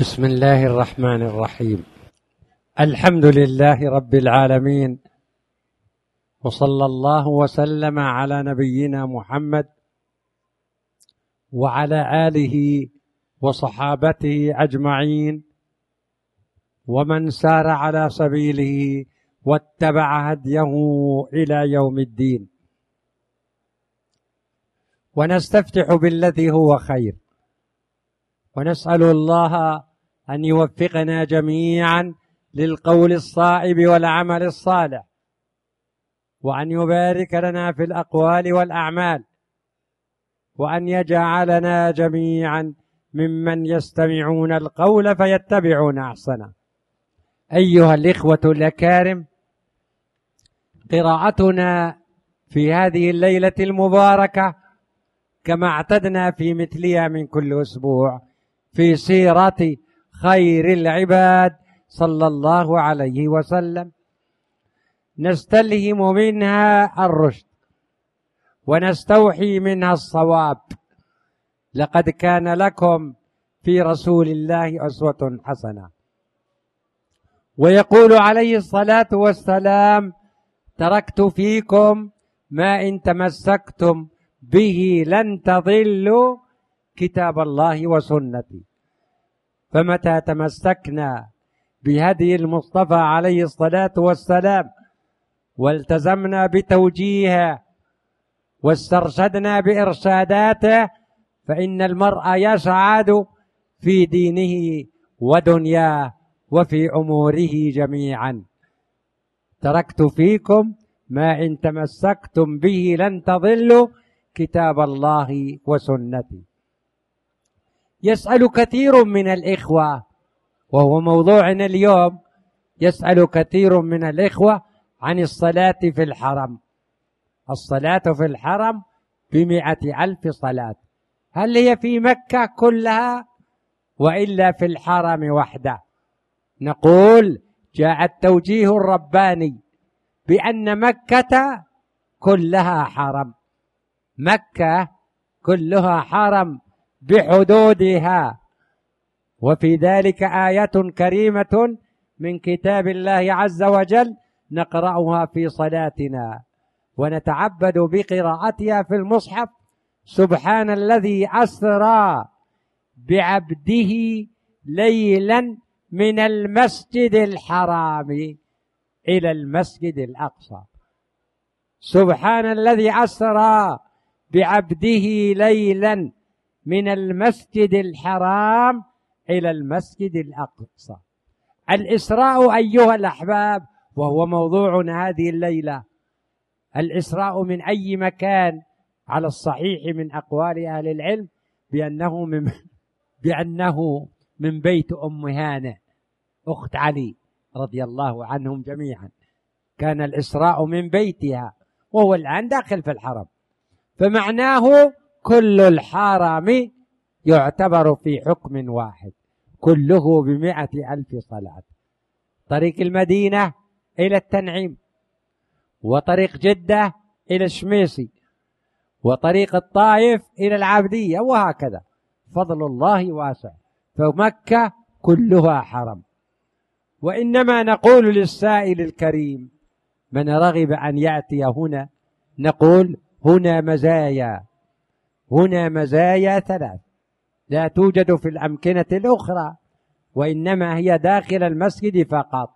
بسم الله الرحمن الرحيم. الحمد لله رب العالمين، وصلى الله وسلم على نبينا محمد وعلى آله وصحابته أجمعين ومن سار على سبيله واتبع هديه إلى يوم الدين. ونستفتح بالذي هو خير، ونسأل الله أن يوفقنا جميعا للقول الصائب والعمل الصالح، وأن يبارك لنا في الأقوال والأعمال، وأن يجعلنا جميعا ممن يستمعون القول فيتبعون أحسنه. أيها الإخوة الأكارم، قراءتنا في هذه الليلة المباركة كما اعتدنا في مثلها من كل أسبوع في سيرة خير العباد صلى الله عليه وسلم، نستلهم منها الرشد ونستوحي منها الصواب. لقد كان لكم في رسول الله أسوة حسنة. ويقول عليه الصلاة والسلام: تركت فيكم ما إن تمسكتم به لن تضلوا كتاب الله وسنتي. فمتى تمسكنا بهدي المصطفى عليه الصلاة والسلام والتزمنا بتوجيهه واسترشدنا بإرشاداته، فإن المرء يسعد في دينه ودنياه وفي أموره جميعا. تركت فيكم ما إن تمسكتم به لن تضلوا كتاب الله وسنتي. يسأل كثير من الإخوة، وهو موضوعنا اليوم، يسأل كثير من الإخوة عن الصلاة في الحرم. الصلاة في الحرم ب100,000 صلاة، هل هي في مكة كلها وإلا في الحرم وحده؟ نقول: جاء التوجيه الرباني بأن مكة كلها حرم، مكة كلها حرم بحدودها. وفي ذلك آية كريمة من كتاب الله عز وجل نقرأها في صلاتنا ونتعبد بقراءتها في المصحف: سبحان الذي أسرى بعبده ليلا من المسجد الحرام إلى المسجد الأقصى. سبحان الذي أسرى بعبده ليلا من المسجد الحرام إلى المسجد الأقصى. الإسراء أيها الأحباب، وهو موضوعنا هذه الليلة، الإسراء من أي مكان على الصحيح من أقوال أهل العلم بأنه من بيت أم هانئ أخت علي رضي الله عنهم جميعا. كان الإسراء من بيتها، وهو الآن داخل في الحرم، فمعناه كل الحرم يعتبر في حكم واحد، كله ب100,000 صلاة. طريق المدينة إلى التنعيم، وطريق جدة إلى الشميسي، وطريق الطائف إلى العابدية، وهكذا. فضل الله واسع، فمكة كلها حرم. وإنما نقول للسائل الكريم من رغب أن يأتي هنا، نقول: هنا مزايا، هنا مزايا 3 لا توجد في الأمكنة الأخرى، وإنما هي داخل المسجد فقط.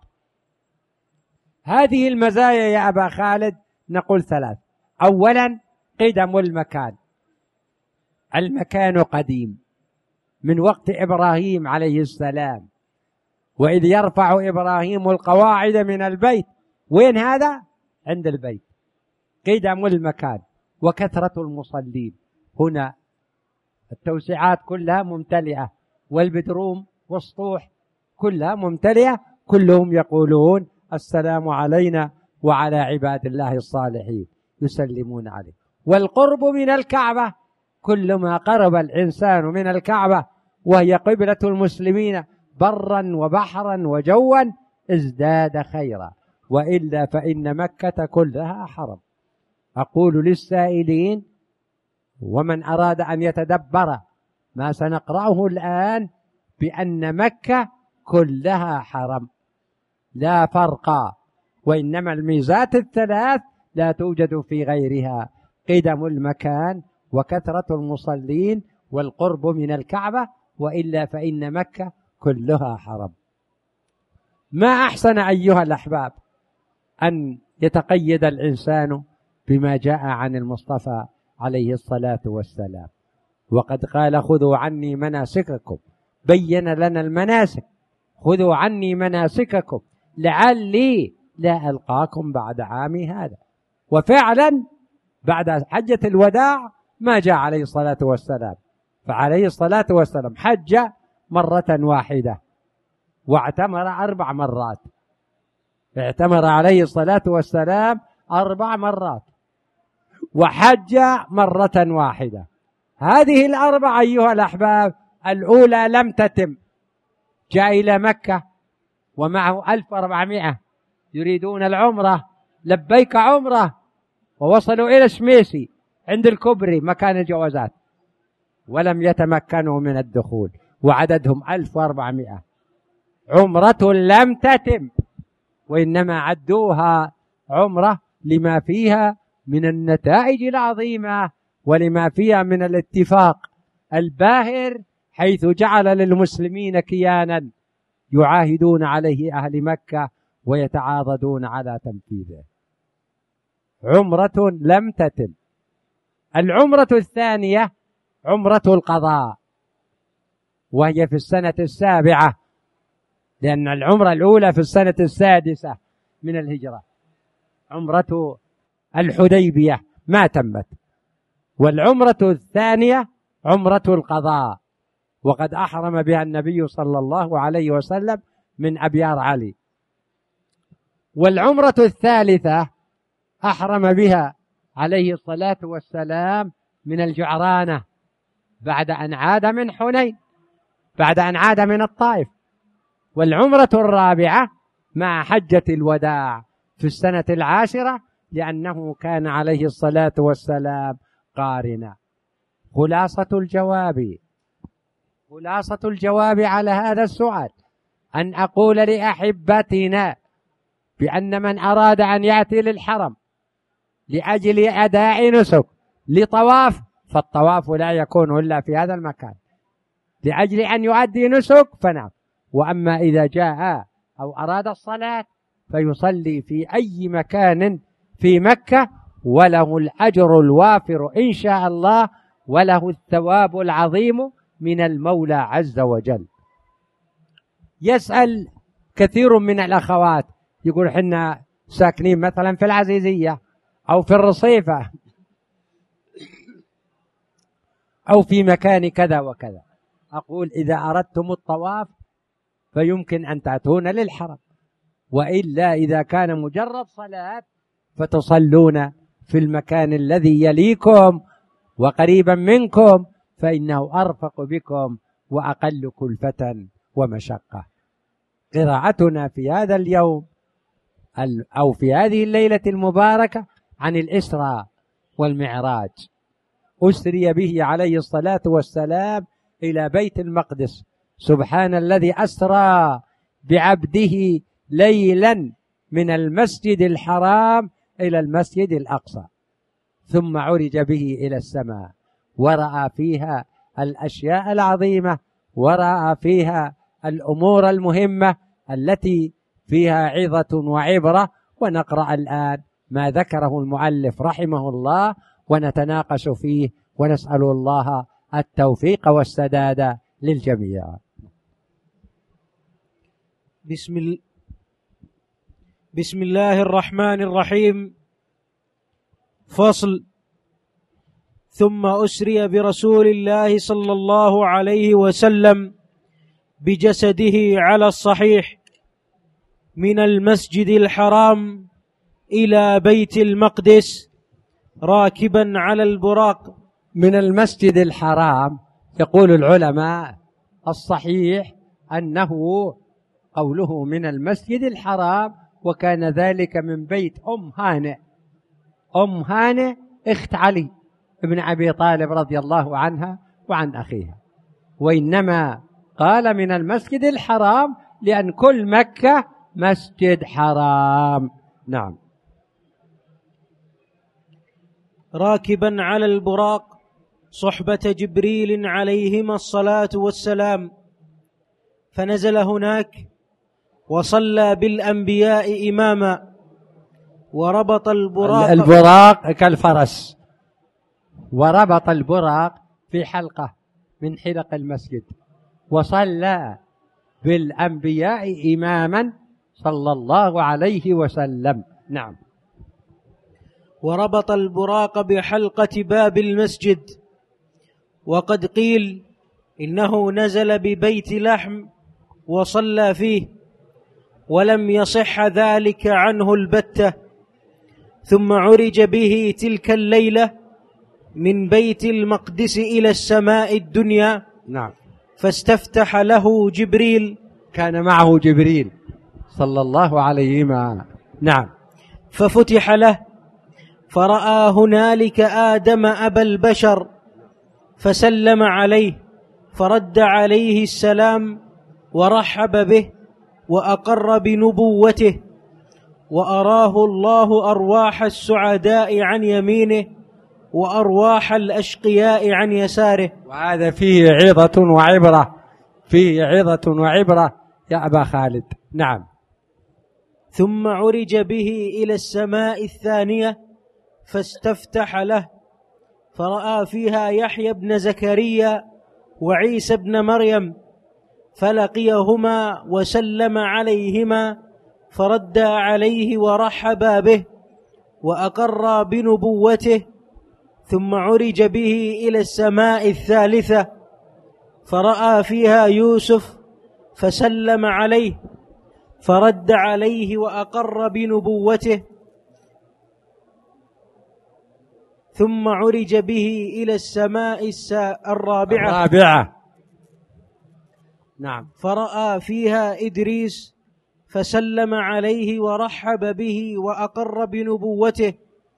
هذه المزايا يا أبا خالد نقول 3. أولا: قدم المكان. المكان قديم من وقت إبراهيم عليه السلام، وإذ يرفع إبراهيم القواعد من البيت. وين هذا؟ عند البيت. قدم المكان وكثرة المصلين. هنا التوسعات كلها ممتلئة، والبدروم والسطوح كلها ممتلئة، كلهم يقولون: السلام علينا وعلى عباد الله الصالحين، يسلمون عليه. والقرب من الكعبة، كلما قرب الإنسان من الكعبة وهي قبلة المسلمين برا وبحرا وجوا ازداد خيرا، وإلا فإن مكة كلها حرم. أقول للسائلين ومن أراد أن يتدبر ما سنقرأه الآن: بأن مكة كلها حرم لا فرق، وإنما الميزات الثلاث لا توجد في غيرها: قدم المكان، وكثرة المصلين، والقرب من الكعبة، وإلا فإن مكة كلها حرم. ما أحسن أيها الأحباب أن يتقيد الإنسان بما جاء عن المصطفى عليه الصلاة والسلام، وقد قال: خذوا عني مناسككم، بين لنا المناسك، خذوا عني مناسككم لعلي لا ألقاكم بعد عامي هذا. وفعلا بعد حجة الوداع ما جاء عليه الصلاة والسلام، فعليه الصلاة والسلام حج مرة واحدة واعتمر 4 مرات، اعتمر عليه الصلاة والسلام 4 مرات وحج مرة واحدة. هذه ال4 أيها الأحباب الأولى لم تتم، جاء إلى مكة ومعه 1400 يريدون العمرة، لبيك عمرة، ووصلوا إلى شميسي عند الكبري مكان الجوازات ولم يتمكنوا من الدخول، وعددهم 1400. عمرة لم تتم، وإنما عدوها عمرة لما فيها من النتائج العظيمة ولما فيها من الاتفاق الباهر، حيث جعل للمسلمين كيانا يعاهدون عليه أهل مكة ويتعاضدون على تنفيذه. عمرة لم تتم. العمرة الثانية عمرة القضاء، وهي في السنة 7، لأن العمرة الأولى في السنة 6 من الهجرة. عمرة الحديبية ما تمت، والعمرة الثانية عمرة القضاء، وقد أحرم بها النبي صلى الله عليه وسلم من أبيار علي. والعمرة الثالثة أحرم بها عليه الصلاة والسلام من الجعرانة بعد أن عاد من حنين، بعد أن عاد من الطائف. والعمرة الرابعة مع حجة الوداع في السنة 10، لأنه كان عليه الصلاة والسلام قارنا. خلاصة الجواب على هذا السؤال أن أقول لأحبتنا بأن من أراد أن يأتي للحرم لأجل أداء نسك لطواف، فالطواف لا يكون إلا في هذا المكان، لأجل أن يؤدي نسك فنعم. وأما إذا جاء أو أراد الصلاة فيصلي في أي مكان في مكة، وله الأجر الوافر إن شاء الله، وله الثواب العظيم من المولى عز وجل. يسأل كثير من الأخوات يقول: حنا ساكنين مثلا في العزيزية أو في الرصيفة أو في مكان كذا وكذا. أقول: إذا أردتم الطواف فيمكن أن تأتون للحرم، وإلا إذا كان مجرد صلاة فتصلون في المكان الذي يليكم وقريبا منكم، فإنه أرفق بكم وأقل كلفة ومشقة. قراءتنا في هذا اليوم أو في هذه الليلة المباركة عن الإسراء والمعراج. أسري به عليه الصلاة والسلام إلى بيت المقدس. سبحان الذي أسرى بعبده ليلا من المسجد الحرام إلى المسجد الأقصى، ثم عرج به إلى السماء، ورأى فيها الأشياء العظيمة، ورأى فيها الأمور المهمة التي فيها عظة وعبرة. ونقرأ الآن ما ذكره المؤلف رحمه الله ونتناقش فيه، ونسأل الله التوفيق والسداد للجميع. بسم الله الرحمن الرحيم. فصل: ثم أسري برسول الله صلى الله عليه وسلم بجسده على الصحيح من المسجد الحرام إلى بيت المقدس راكبا على البراق. من المسجد الحرام يقول العلماء الصحيح أنه قوله من المسجد الحرام، وكان ذلك من بيت أم هانئ اخت علي ابن أبي طالب رضي الله عنها وعن أخيها. وإنما قال من المسجد الحرام لأن كل مكة مسجد حرام. نعم. راكبا على البراق صحبة جبريل عليهما الصلاة والسلام، فنزل هناك وصلى بالأنبياء إماما، وربط البراق كالفرس، وربط البراق في حلقة من حلق المسجد، وصلى بالأنبياء إماما صلى الله عليه وسلم. نعم. وربط البراق بحلقة باب المسجد، وقد قيل إنه نزل ببيت لحم وصلى فيه، ولم يصح ذلك عنه البتة. ثم عرج به تلك الليلة من بيت المقدس إلى السماء الدنيا. نعم. فاستفتح له جبريل، كان معه جبريل صلى الله عليه وسلم. نعم. ففتح له فرأى هنالك آدم أبا البشر، فسلم عليه، فرد عليه السلام ورحب به وأقر بنبوته، وأراه الله أرواح السعداء عن يمينه وأرواح الأشقياء عن يساره. وهذا فيه عظة وعبرة، فيه عظة وعبرة يا أبا خالد. نعم. ثم عرج به إلى السماء الثانية فاستفتح له، فرأى فيها يحيى بن زكريا وعيسى بن مريم، فلقيهما وسلم عليهما، فرد عليه ورحبا به وأقر بنبوته. ثم عرج به إلى السماء الثالثة فرأى فيها يوسف، فسلم عليه، فرد عليه وأقر بنبوته. ثم عرج به إلى السماء الرابعة. نعم. فرأى فيها إدريس، فسلم عليه ورحب به وأقر بنبوته.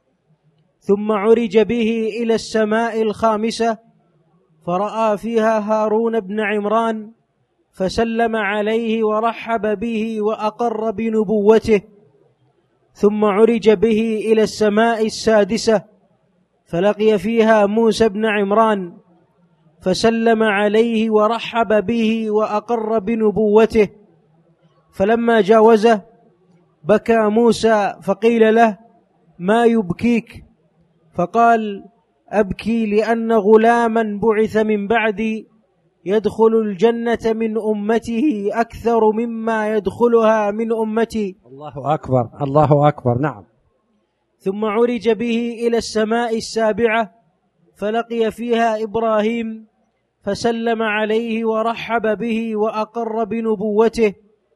ثم عرج به إلى السماء الخامسة فرأى فيها هارون بن عمران، فسلم عليه ورحب به وأقر بنبوته. ثم عرج به إلى السماء السادسة فلقي فيها موسى بن عمران، فسلم عليه ورحب به وأقر بنبوته. فلما جاوزه بكى موسى، فقيل له: ما يبكيك؟ فقال: أبكي لأن غلاما بعث من بعدي يدخل الجنة من أمته أكثر مما يدخلها من أمتي. الله أكبر، الله أكبر. نعم. ثم عرج به إلى السماء السابعة فلقي فيها إبراهيم، فسلم عليه ورحب به وأقر بنبوته.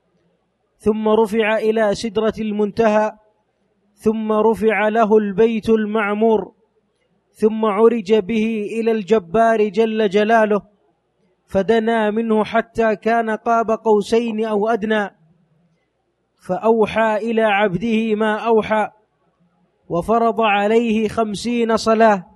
ثم رفع إلى سدرة المنتهى، ثم رفع له البيت المعمور. ثم عرج به إلى الجبار جل جلاله، فدنا منه حتى كان قاب قوسين أو أدنى، فأوحى إلى عبده ما أوحى، وفرض عليه 50 صلاة.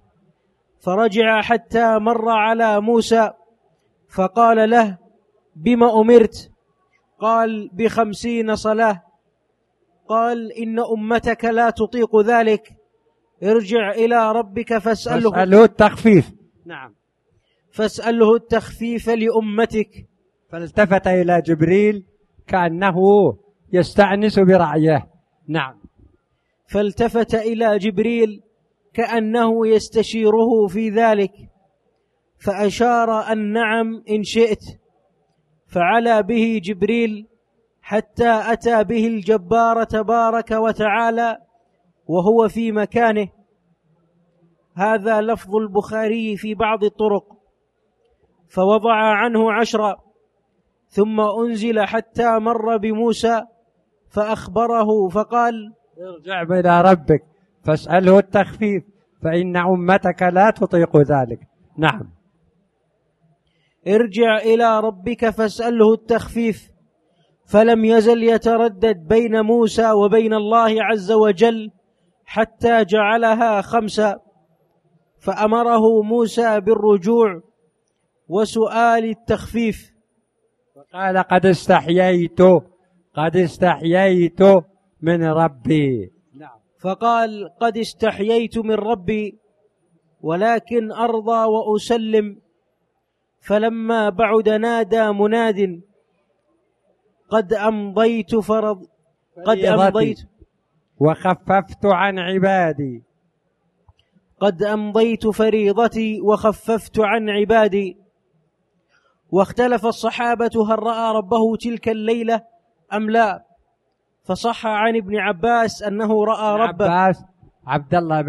فرجع حتى مر على موسى فقال له: بما أمرت؟ قال: ب50 صلاة. قال: إن أمتك لا تطيق ذلك، ارجع إلى ربك فاسأله التخفيف. نعم. فاسأله التخفيف لأمتك. فالتفت إلى جبريل كأنه يستأنس برعيه. نعم. فالتفت إلى جبريل كأنه يستشيره في ذلك، فأشار أن نعم إن شئت. فعلى به جبريل حتى أتى به الجبار تبارك وتعالى وهو في مكانه. هذا لفظ البخاري في بعض الطرق. فوضع عنه 10، ثم أنزل حتى مر بموسى فأخبره فقال: ارجع إلى ربك فاسأله التخفيف فإن أمتك لا تطيق ذلك. نعم. ارجع إلى ربك فاسأله التخفيف. فلم يزل يتردد بين موسى وبين الله عز وجل حتى جعلها 5، فأمره موسى بالرجوع وسؤال التخفيف. قال قد استحييت من ربي. نعم. فقال قد استحييت من ربي ولكن أرضى وأسلم. فلما بعد نادى مناد قد أمضيت وخففت عن عبادي. قد أمضيت فريضتي وخففت عن عبادي. واختلف الصحابة هل رأى ربه تلك الليلة أم لا، فصح عن ابن عباس أنه رأى ربه. عبد الله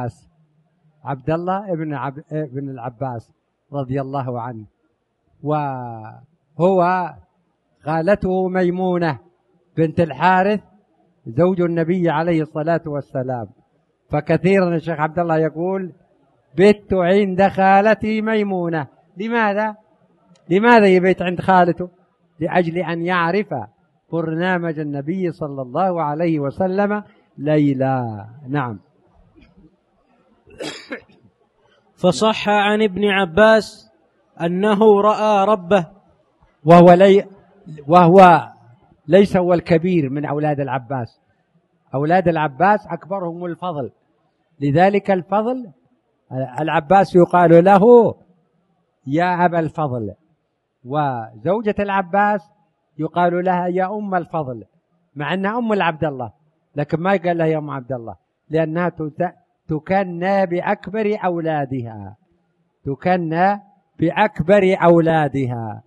بن العباس رضي الله عنه، وهو خالته ميمونة بنت الحارث زوج النبي عليه الصلاة والسلام. فكثيرا الشيخ عبد الله يقول بت عند خالتي ميمونة. لماذا يبيت عند خالته؟ لأجل أن يعرف برنامج النبي صلى الله عليه وسلم ليلا. نعم. فصح عن ابن عباس أنه رأى ربه، وهو ليس هو الكبير من أولاد العباس. أولاد العباس أكبرهم الفضل، لذلك الفضل العباس يقال له يا أبا الفضل، وزوجة العباس يقال لها يا أم الفضل، مع أنها أم العبد الله، لكن ما يقال لها يا أم عبد الله لأنها تكنى بأكبر أولادها.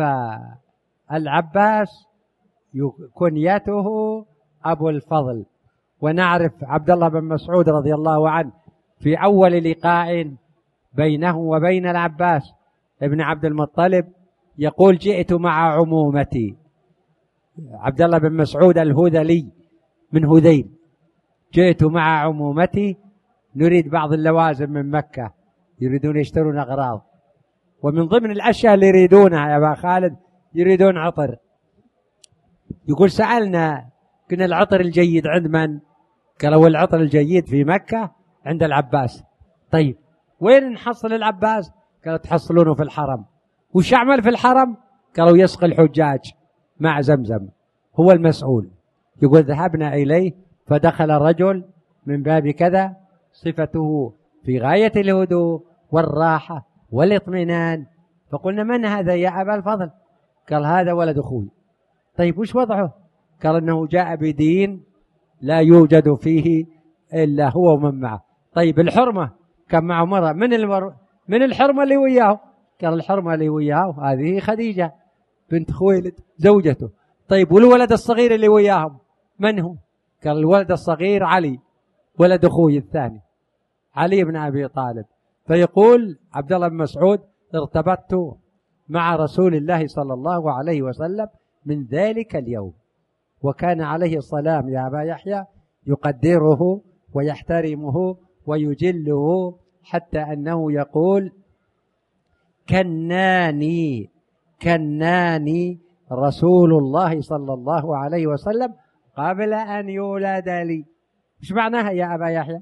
فالعباس كنيته أبو الفضل. ونعرف عبد الله بن مسعود رضي الله عنه في أول لقاء بينه وبين العباس ابن عبد المطلب يقول جئت مع عمومتي. عبد الله بن مسعود الهذلي من هذيل، جئت مع عمومتي نريد بعض اللوازم من مكة، يريدون يشترون أغراض، ومن ضمن الأشياء اللي يريدونها يا أبا خالد يريدون عطر. يقول سألنا قلنا العطر الجيد عند من؟ قالوا العطر الجيد في مكة عند العباس. طيب وين نحصل العباس؟ قالوا تحصلونه في الحرم. وش يعمل في الحرم؟ قالوا يسقي الحجاج مع زمزم، هو المسؤول. يقول ذهبنا إليه فدخل رجل من باب كذا صفته في غاية الهدوء والراحة والاطمئنان، فقلنا من هذا يا أبا الفضل؟ قال هذا ولد أخوي. طيب وش وضعه؟ قال إنه جاء بدين لا يوجد فيه إلا هو ومن معه. طيب الحرمة كان معه مرة من الحرمة اللي وياه؟ قال الحرمة اللي وياه هذه خديجة بنت خويلد زوجته. طيب والولد الصغير اللي وياهم من هو؟ قال الولد الصغير علي ولد أخوي الثاني علي بن أبي طالب. فيقول عبد الله بن مسعود ارتبطت مع رسول الله صلى الله عليه وسلم من ذلك اليوم، وكان عليه السلام يا أبا يحيى يقدره ويحترمه ويجله، حتى أنه يقول كناني رسول الله صلى الله عليه وسلم قبل أن يولد لي. ايش معناها يا أبا يحيى؟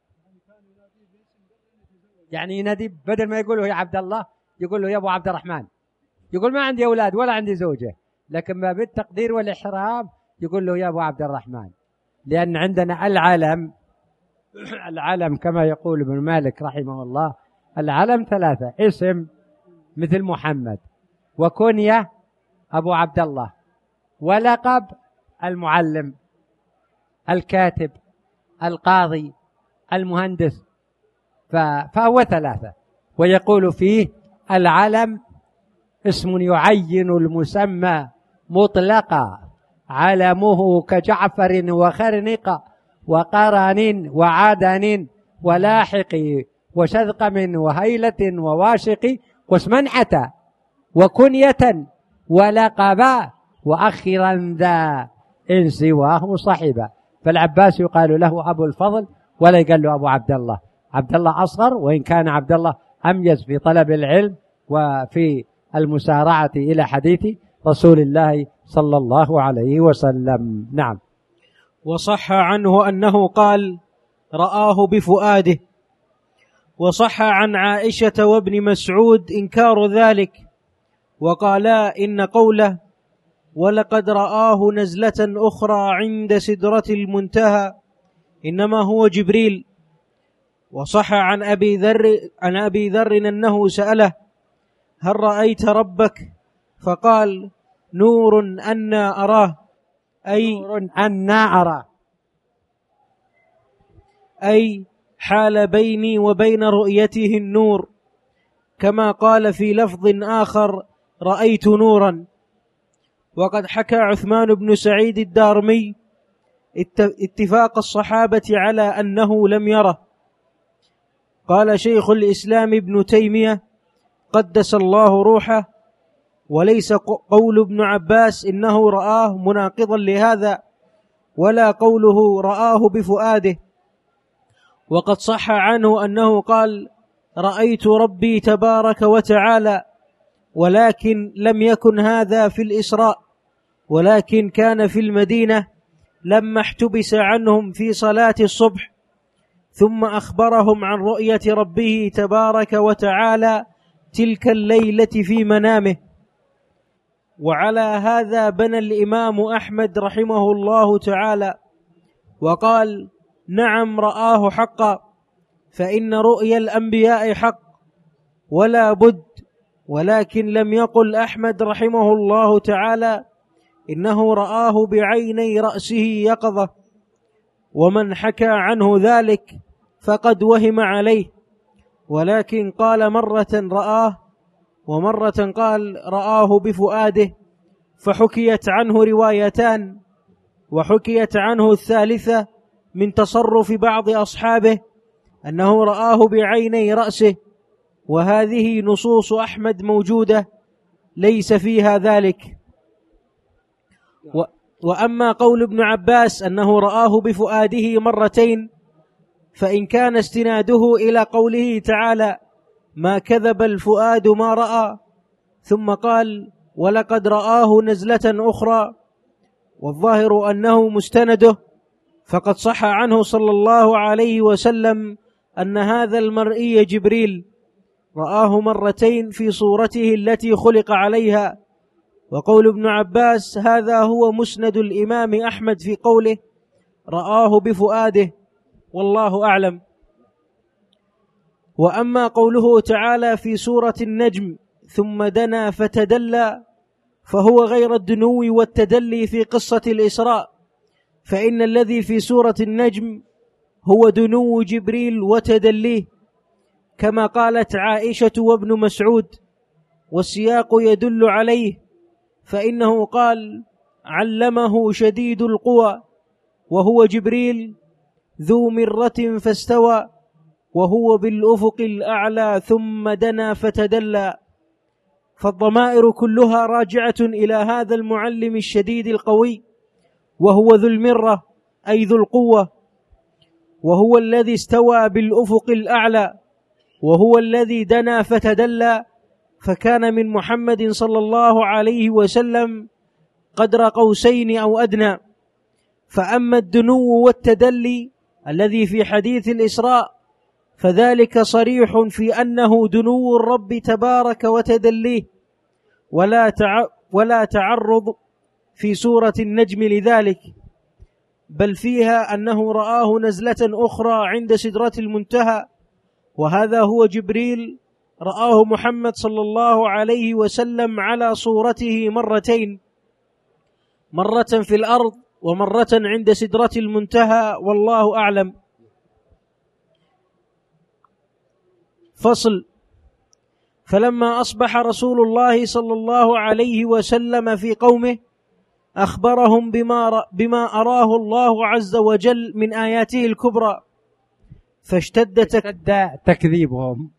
يعني ينادي بدل ما يقول له يا عبد الله يقول له يا أبو عبد الرحمن. يقول ما عندي أولاد ولا عندي زوجة، لكن ما بالتقدير والإحرام يقول له يا أبو عبد الرحمن، لأن عندنا العلم كما يقول ابن مالك رحمه الله، العلم ثلاثة: اسم مثل محمد، وكنية أبو عبد الله، ولقب المعلم، الكاتب، القاضي، المهندس، فهو ثلاثة. ويقول فيه العلم اسم يعين المسمى مطلقا، علمه كجعفر وخرنق وقرن وعدن ولاحق وشذقم وهيلة وواشق واسمنعة وكنية ولقبا وأخرا ذا إن سواه صحبا. فالعباس يقال له أبو الفضل ولا يقال له أبو عبد الله. عبد الله أصغر، وإن كان عبد الله أميز في طلب العلم وفي المسارعة إلى حديث رسول الله صلى الله عليه وسلم. نعم. وصح عنه أنه قال رآه بفؤاده. وصح عن عائشة وابن مسعود إنكار ذلك، وقالا إن قوله ولقد رآه نزلة أخرى عند سدرة المنتهى إنما هو جبريل. وصح عن أبي ذر أنه سأله هل رأيت ربك؟ فقال نور أنا أراه، نور أنا أراه، أي حال بيني وبين رؤيته النور، كما قال في لفظ آخر رأيت نورا. وقد حكى عثمان بن سعيد الدارمي اتفاق الصحابة على أنه لم يره. قال شيخ الإسلام ابن تيمية قدس الله روحه وليس قول ابن عباس إنه رآه مناقضا لهذا، ولا قوله رآه بفؤاده. وقد صح عنه أنه قال رأيت ربي تبارك وتعالى، ولكن لم يكن هذا في الإسراء، ولكن كان في المدينة لما احتبس عنهم في صلاة الصبح، ثم أخبرهم عن رؤية ربه تبارك وتعالى تلك الليلة في منامه. وعلى هذا بنى الإمام أحمد رحمه الله تعالى وقال نعم رآه حقا، فإن رؤيا الأنبياء حق ولا بد. ولكن لم يقل أحمد رحمه الله تعالى إنه رآه بعيني رأسه يقظة، ومن حكى عنه ذلك فقد وهم عليه، ولكن قال مرة رآه ومرة قال رآه بفؤاده، فحكيت عنه روايتان، وحكيت عنه الثالثة من تصرف بعض أصحابه أنه رآه بعيني رأسه، وهذه نصوص أحمد موجودة ليس فيها ذلك. وأما قول ابن عباس أنه رآه بفؤاده مرتين فإن كان استناده إلى قوله تعالى ما كذب الفؤاد ما رأى، ثم قال ولقد رآه نزلة أخرى، والظاهر أنه مستنده، فقد صح عنه صلى الله عليه وسلم أن هذا المرئي جبريل رآه مرتين في صورته التي خلق عليها. وقول ابن عباس هذا هو مسند الإمام أحمد في قوله رآه بفؤاده، والله أعلم. وأما قوله تعالى في سورة النجم ثم دنا فتدلى، فهو غير الدنو والتدلي في قصة الإسراء، فإن الذي في سورة النجم هو دنو جبريل وتدليه، كما قالت عائشة وابن مسعود، والسياق يدل عليه، فإنه قال علمه شديد القوى وهو جبريل ذو مرة فاستوى وهو بالأفق الأعلى ثم دنا فتدلى. فالضمائر كلها راجعة إلى هذا المعلم الشديد القوي، وهو ذو المرة أي ذو القوة، وهو الذي استوى بالأفق الأعلى، وهو الذي دنا فتدلى، فكان من محمد صلى الله عليه وسلم قدر قوسين أو أدنى. فأما الدنو والتدلي الذي في حديث الإسراء فذلك صريح في أنه دنو الرب تبارك وتدليه، ولا تعرض في سورة النجم لذلك، بل فيها أنه رآه نزلة أخرى عند سدرة المنتهى، وهذا هو جبريل رآه محمد صلى الله عليه وسلم على صورته مرتين، مرة في الأرض ومرة عند سدرة المنتهى، والله أعلم. فصل. فلما أصبح رسول الله صلى الله عليه وسلم في قومه أخبرهم بما أراه الله عز وجل من آياته الكبرى، فاشتد تكذيبهم،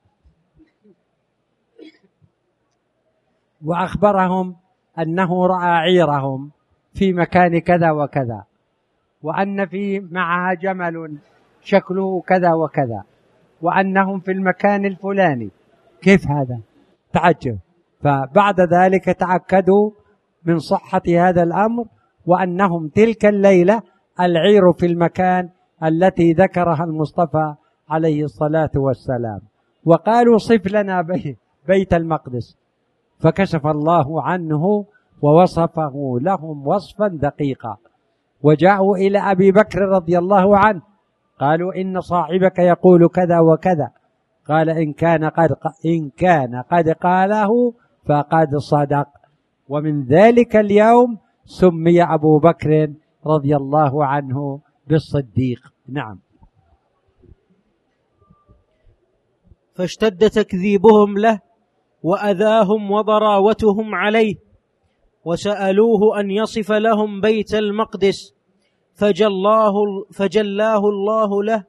وأخبرهم أنه رأى عيرهم في مكان كذا وكذا، وأن في معها جمل شكله كذا وكذا، وأنهم في المكان الفلاني. كيف هذا؟ تعجب. فبعد ذلك تأكدوا من صحة هذا الأمر، وأنهم تلك الليلة العير في المكان التي ذكرها المصطفى عليه الصلاة والسلام. وقالوا صف لنا بيت المقدس، فكشف الله عنه ووصفه لهم وصفا دقيقا. وجاءوا إلى أبي بكر رضي الله عنه قالوا إن صاحبك يقول كذا وكذا، قال إن كان قد قاله فقد صدق. ومن ذلك اليوم سمي أبو بكر رضي الله عنه بالصديق. نعم. فاشتد تكذيبهم له وأذاهم وضراوتهم عليه، وسألوه أن يصف لهم بيت المقدس فجلاه الله له.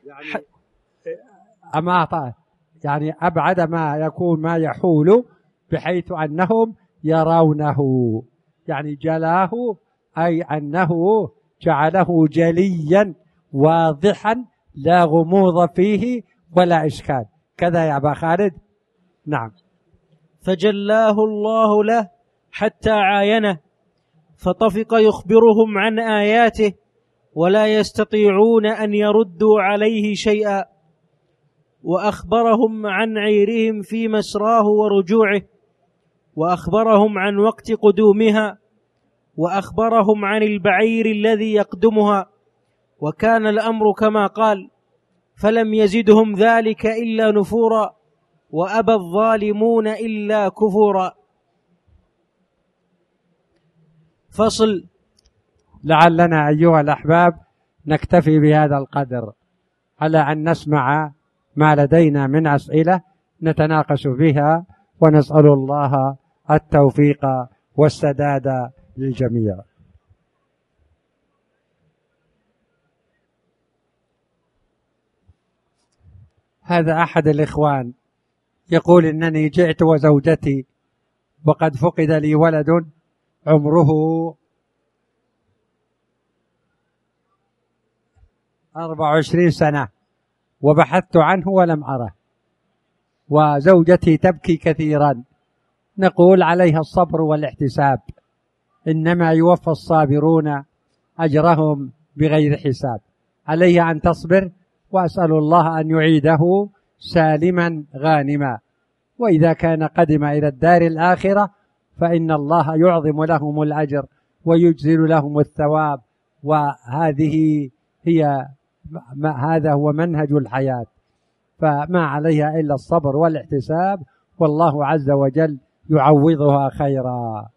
يعني أبعد ما يكون ما يحول بحيث أنهم يرونه، يعني جلاه أي أنه جعله جليا واضحا لا غموض فيه ولا إشكال. كذا يا أبا خالد؟ نعم. فجلاه الله له حتى عاينه، فطفق يخبرهم عن آياته ولا يستطيعون أن يردوا عليه شيئا، وأخبرهم عن عيرهم في مسراه ورجوعه، وأخبرهم عن وقت قدومها، وأخبرهم عن البعير الذي يقدمها، وكان الأمر كما قال، فلم يزدهم ذلك إلا نفورا، وأبى الظالمون إلا كفورا. فصل. لعلنا أيها الأحباب نكتفي بهذا القدر على أن نسمع ما لدينا من أسئلة نتناقش بها، ونسأل الله التوفيق والسداد للجميع. هذا أحد الإخوان يقول إنني جئت وزوجتي وقد فقد لي ولد عمره 24 سنة وبحثت عنه ولم أره، وزوجتي تبكي كثيرا. نقول عليها الصبر والاحتساب، إنما يوفى الصابرون أجرهم بغير حساب. عليها أن تصبر، وأسأل الله أن يعيده سالما غانما، وإذا كان قدم إلى الدار الآخرة فإن الله يعظم لهم الأجر ويجزل لهم الثواب. وهذه هذا هو منهج الحياة، فما عليها إلا الصبر والاحتساب، والله عز وجل يعوضها خيرا.